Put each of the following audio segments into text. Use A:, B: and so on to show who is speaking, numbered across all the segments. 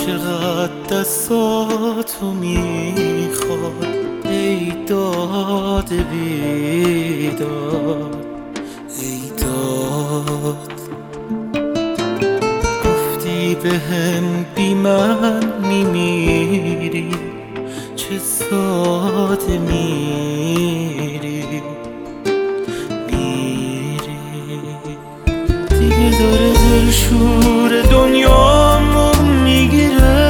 A: چقدر دستاتو میخواد ای داد بیداد، ای داد. گفتی بهم بی من میمیری، چه ساده میری دیگه داره دلشور دنیامو میگیره.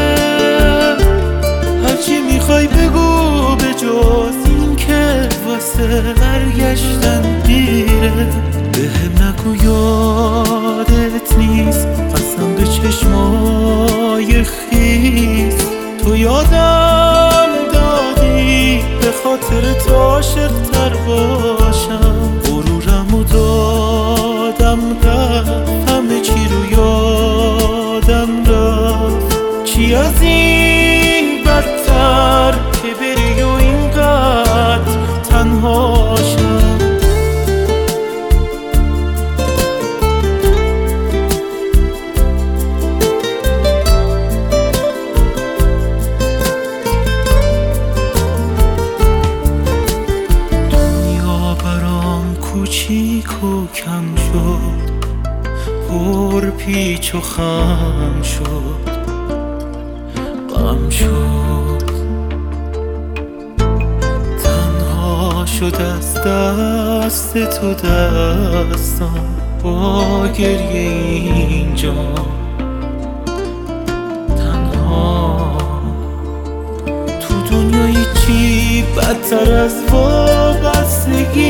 A: هرچی میخوای بگو به جز این که واسه برگشتن دیره. بهم نگو یادت نیست، قسم به چشمای خیس تو یادم دادی به خاطرت عاشق‌تر باشم. غرورمو دادم رفت، همه چی رو یادم رفت. چی از این بدتر که بری و اینقدر تنها شم. کوچیک و کم شد، پر پیچ و خم شد، غم شد. تنها شد از دست تو دستم، با گریه اینجا تنها. تو دنیای چی بدتر از وابستگی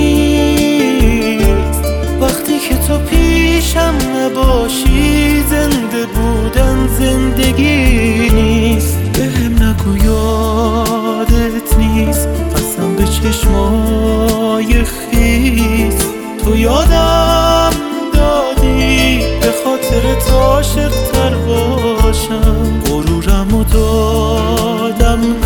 A: نیست. وقتی که تو پیشم نباشی زنده بودن زندگی نیست. بهم نگو یادت نیست، قسم به چشمای خیس تو یادم دادی به خاطرت عاشق‌تر باشم. غرورمو دادم